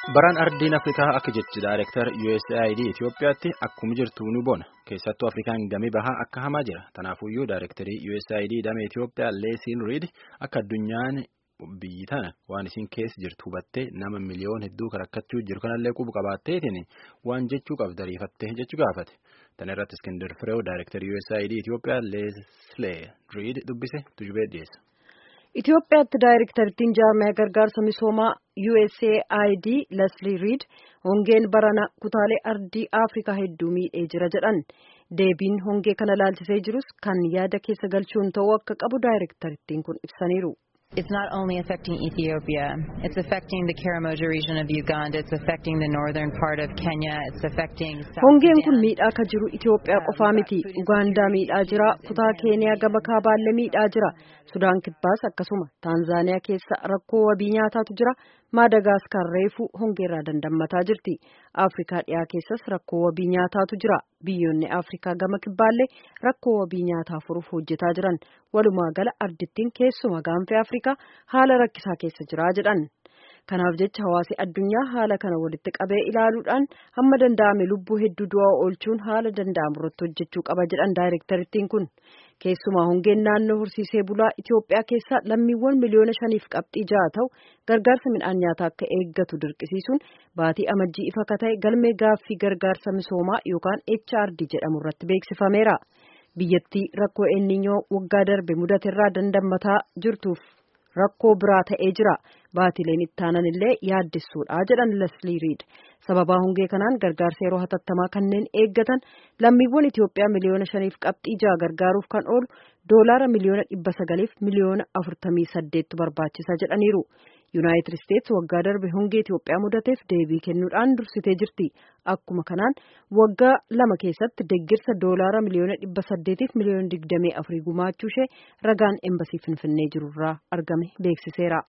Baraan ardiin Afrikaa akka jechi Daayirektar USAID Itoophiyaatti akkuma jirtu nu bona. Keessattuu Afrikaan gamii bahaa akka hamaa jira. Tanaafuyyuu Daayirektarii USAID damee Itoophiyaa Leesiin Riid akka addunyaan biyyi tana waan isin keessa jirtu hubattee nama miliyoon hedduu rakkachuu jiru kanallee quba qabaatteetiin waan jechuu qabda riifattee jechuu gaafate. Tana irratti Iskindar Fireew Daayirektarii USAID Itoophiyaa Leeslee Riid dubbise tujubee dhiyeessa. Itoophiyaatti Daayirektartiin jaarmaya gargaarsa misoomaa USAID Leslie Reed hongeen barana kutaalee ardii Afrikaa hedduu miidhee jira jedhan. Deebiin hongee kana laalchisee jirus kan yaada keessa galchuun ta'uu akka qabu Daayirektartiin kun ibsaniiru. It's not only affecting Ethiopia, it's affecting the Karamoja region of Uganda, it's affecting the northern part of Kenya, it's affecting South Hongeen kun miidhaa ka jiru Itoophiyaa qofaa miti. Ugaandaa miidhaa jira, kutaa Keeniyaa gama kaabaallee miidhaa jira. Sudaan kibbaas akkasuma Taanzaaniyaa keessa rakkoo wabii nyaataatu jira. Maadagaskar reefu hongeerraa dandammataa jirti. Afrikaa dhiyaa keessas rakkoo wabii nyaataatu jira. Biyyoonni Afrikaa gama kibbaallee rakkoo wabii nyaataa furuuf hojjetaa jiran. Walumaa gala ardittiin keessuma gaanfa Afrikaa haala rakkisaa keessa jira jedhan. Kanaaf jecha hawaasi addunyaa haala kana walitti qabee ilaaluudhaan hamma danda'ame lubbuu hedduu du'aa oolchuun haala danda'amu irratti hojjechuu qaba jedhan Daayirektarittiin kun. Keessumaa hongeen naannoo horsiisee bulaa Itoophiyaa keessa lammiiwwan miliyoona 5.6 ta'u gargaarsa midhaan nyaataa akka eeggatu dirqisiisuun baatii amajjii ifa ka ta'e galmee gaaffii gargaarsa misoomaa yookaan HRD jedhamu irratti beeksifameera. Biyyattii rakkoo elniinyoo waggaa darbe mudaterraa dandammataa jirtuuf rakkoo biraa ta'ee jira. Baatileen ittaanan illee yaaddessuudha jedhan Leslie Reed. Sababaa hongee kanaan gargaarsa yeroo hatattamaa kanneen eeggatan lammiiwwan Itoophiyaa miliyoona 5.6 gargaaruuf kan oolu doolaara miliyoona 900 fi miliyoona 48 barbaachisa jedhaniiru. Yuunaayitid Isteetsi waggaa darbe hongee Itoophiyaa mudateef deebii kennuudhaan dursitee jirti. Akkuma kanaan waggaa 2 keessatti deeggarsa doolaara miliyoona 800 fi miliyoona 24 gumaachuu ishee ragaan embasii Finfinnee jirurraa argame beeksiseera.